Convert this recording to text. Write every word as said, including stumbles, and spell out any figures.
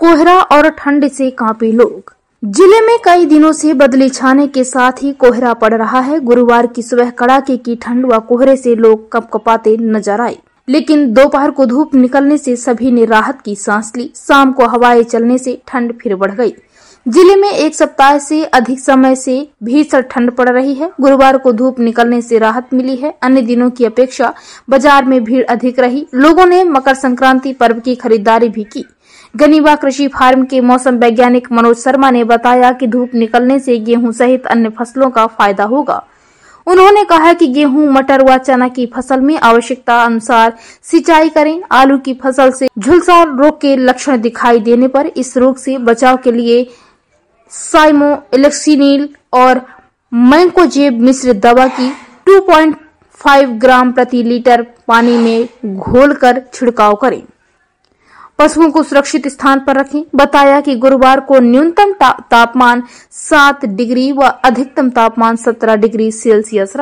कोहरा और ठंड से कांपे लोग। जिले में कई दिनों से बदली छाने के साथ ही कोहरा पड़ रहा है। गुरुवार की सुबह कड़ाके की ठंड व कोहरे से लोग कपकपाते नजर आए, लेकिन दोपहर को धूप निकलने से सभी ने राहत की सांस ली। शाम को हवाएं चलने से ठंड फिर बढ़ गई। जिले में एक सप्ताह से अधिक समय से भीषण ठंड पड़ रही है। गुरुवार को धूप निकलने से राहत मिली है। अन्य दिनों की अपेक्षा बाजार में भीड़ अधिक रही। लोगों ने मकर संक्रांति पर्व की खरीदारी भी की। गनीवा कृषि फार्म के मौसम वैज्ञानिक मनोज शर्मा ने बताया कि धूप निकलने से गेहूं सहित अन्य फसलों का फायदा होगा। उन्होंने कहा कि गेहूं, मटर व चना की फसल में आवश्यकता अनुसार सिंचाई करें। आलू की फसल से झुलसा रोग के लक्षण दिखाई देने पर इस रोग से बचाव के लिए साइमोएक्सिलिन और मैंकोजेब मिश्रित दवा की दो पॉइंट पाँच ग्राम प्रति लीटर पानी में घोलकर छिड़काव करें। पशुओं को सुरक्षित स्थान पर रखें। बताया कि गुरुवार को न्यूनतम तापमान सात डिग्री व अधिकतम तापमान सत्रह डिग्री सेल्सियस रहा।